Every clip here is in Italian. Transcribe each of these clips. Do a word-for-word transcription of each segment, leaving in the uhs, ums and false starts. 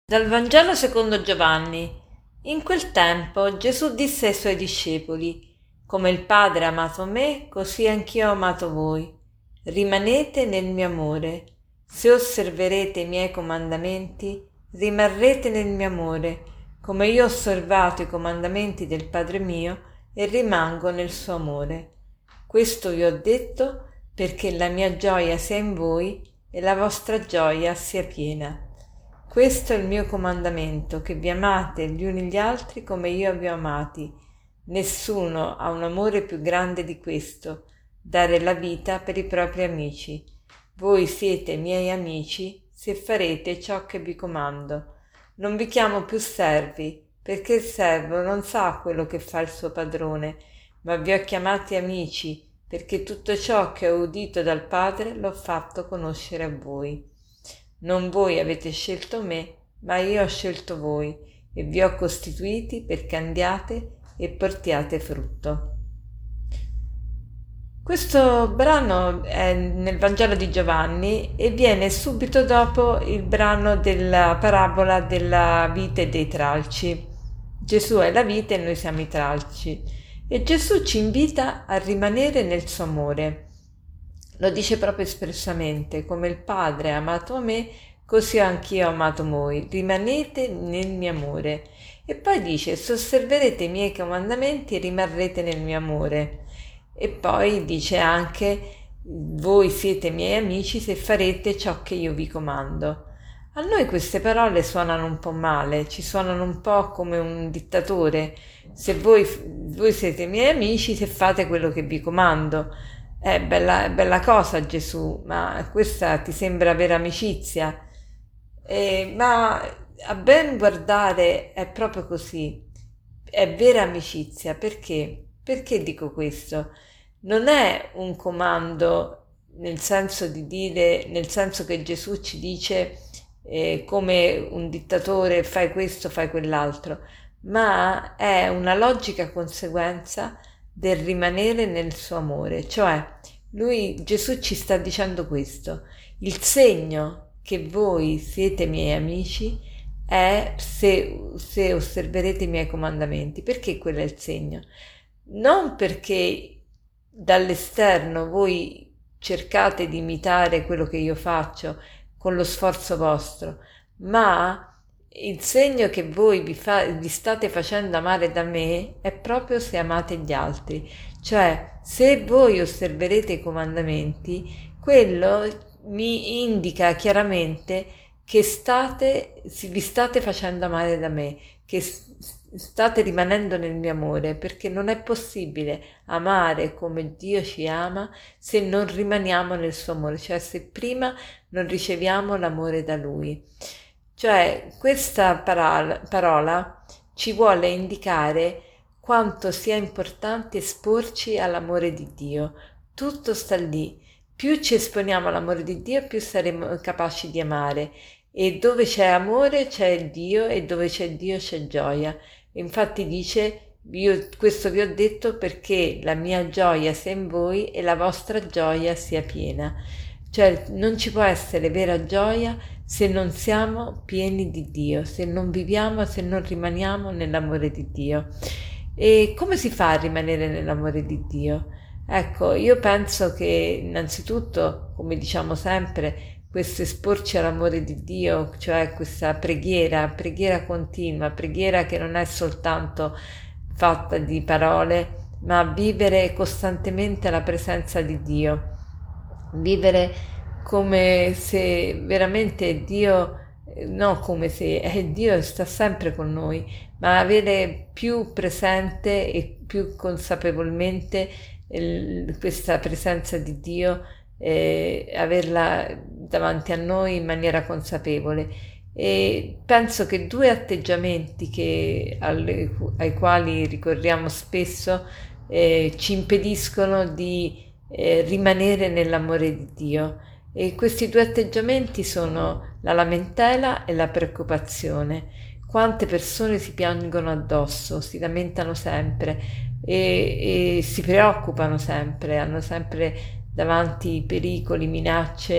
Dal Vangelo secondo Giovanni. In quel tempo Gesù disse ai suoi discepoli: Come il Padre ha amato me, così anch'io ho amato voi. Rimanete nel mio amore. Se osserverete i miei comandamenti, rimarrete nel mio amore, come io ho osservato i comandamenti del Padre mio e rimango nel suo amore. Questo vi ho detto perché la mia gioia sia in voi e la vostra gioia sia piena. Questo è il mio comandamento, che vi amate gli uni gli altri come io vi ho amati. Nessuno ha un amore più grande di questo, dare la vita per i propri amici. Voi siete miei amici se farete ciò che vi comando. Non vi chiamo più servi, perché il servo non sa quello che fa il suo padrone, ma vi ho chiamati amici, perché tutto ciò che ho udito dal Padre l'ho fatto conoscere a voi. Non voi avete scelto me, ma io ho scelto voi e vi ho costituiti perché andiate e portiate frutto. Questo brano è nel Vangelo di Giovanni e viene subito dopo il brano della parabola della vite e dei tralci. Gesù è la vite e noi siamo i tralci. E Gesù ci invita a rimanere nel suo amore. Lo dice proprio espressamente: come il Padre ha amato me, così anch'io ho amato voi. Rimanete nel mio amore. E poi dice: se osserverete i miei comandamenti, rimarrete nel mio amore. E poi dice anche: voi siete miei amici se farete ciò che io vi comando. A noi queste parole suonano un po' male, ci suonano un po' come un dittatore. Se voi, voi siete miei amici se fate quello che vi comando. È bella, è bella cosa, Gesù, ma questa ti sembra vera amicizia? Eh, ma a ben guardare è proprio così, è vera amicizia. Perché? Perché dico questo? Non è un comando nel senso di dire, nel senso che Gesù ci dice eh, come un dittatore: fai questo, fai quell'altro, ma è una logica conseguenza del rimanere nel suo amore. Cioè, lui, Gesù ci sta dicendo questo: il segno che voi siete miei amici è se, se osserverete i miei comandamenti. Perché quello è il segno? Non perché dall'esterno voi cercate di imitare quello che io faccio con lo sforzo vostro, ma il segno che voi vi, fa, vi state facendo amare da me è proprio se amate gli altri. Cioè, se voi osserverete i comandamenti, quello mi indica chiaramente che state, vi state facendo amare da me, che state rimanendo nel mio amore, perché non è possibile amare come Dio ci ama se non rimaniamo nel suo amore, cioè se prima non riceviamo l'amore da Lui. Cioè, questa parola, parola ci vuole indicare quanto sia importante esporci all'amore di Dio. Tutto sta lì. Più ci esponiamo all'amore di Dio, più saremo capaci di amare. E dove c'è amore c'è Dio, e dove c'è Dio c'è gioia. Infatti dice: io questo vi ho detto perché la mia gioia sia in voi e la vostra gioia sia piena. Cioè, non ci può essere vera gioia se non siamo pieni di Dio, se non viviamo, se non rimaniamo nell'amore di Dio. E come si fa a rimanere nell'amore di Dio? Ecco, io penso che innanzitutto, come diciamo sempre, questo esporci all'amore di Dio, cioè questa preghiera, preghiera continua, preghiera che non è soltanto fatta di parole, ma vivere costantemente la presenza di Dio, vivere come se veramente Dio, no come se, eh, Dio sta sempre con noi, ma avere più presente e più consapevolmente il, questa presenza di Dio, eh, averla davanti a noi in maniera consapevole. E penso che due atteggiamenti che, alle, ai quali ricorriamo spesso eh, ci impediscono di eh, rimanere nell'amore di Dio. E questi due atteggiamenti sono la lamentela e la preoccupazione. Quante persone si piangono addosso, si lamentano sempre e, e si preoccupano sempre, hanno sempre davanti pericoli, minacce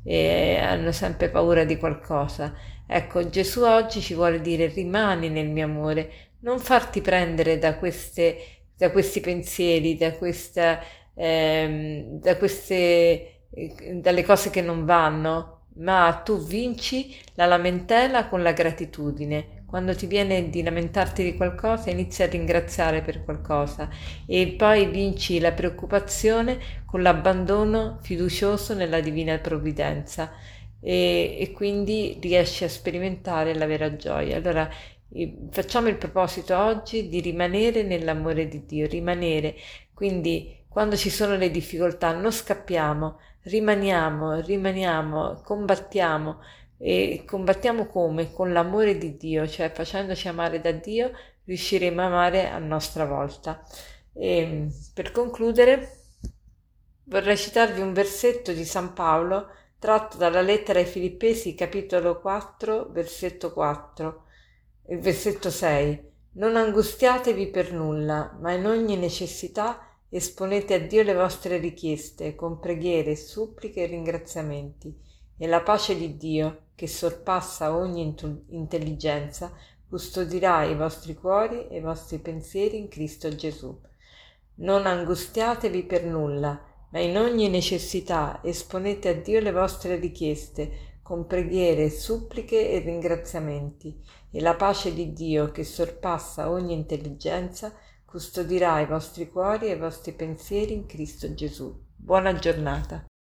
e hanno sempre paura di qualcosa. Ecco, Gesù oggi ci vuole dire: rimani nel mio amore, non farti prendere da queste, da questi pensieri, da questa, ehm, da queste, eh, dalle cose che non vanno, ma tu vinci la lamentela con la gratitudine. Quando ti viene di lamentarti di qualcosa, inizia a ringraziare per qualcosa e poi vinci la preoccupazione con l'abbandono fiducioso nella divina provvidenza e, e quindi riesci a sperimentare la vera gioia. Allora eh, facciamo il proposito oggi di rimanere nell'amore di Dio, rimanere, quindi quando ci sono le difficoltà non scappiamo, rimaniamo, rimaniamo, combattiamo. E combattiamo come? Con l'amore di Dio, cioè facendoci amare da Dio, riusciremo a amare a nostra volta. E per concludere, vorrei citarvi un versetto di San Paolo tratto dalla lettera ai Filippesi, capitolo quattro, versetto quattro, il versetto sei. Non angustiatevi per nulla, ma in ogni necessità esponete a Dio le vostre richieste con preghiere, suppliche e ringraziamenti, e la pace di Dio, che sorpassa ogni intelligenza, custodirà i vostri cuori e i vostri pensieri in Cristo Gesù. Non angustiatevi per nulla, ma in ogni necessità esponete a Dio le vostre richieste con preghiere, suppliche e ringraziamenti, e la pace di Dio, che sorpassa ogni intelligenza, custodirà i vostri cuori e i vostri pensieri in Cristo Gesù. Buona giornata.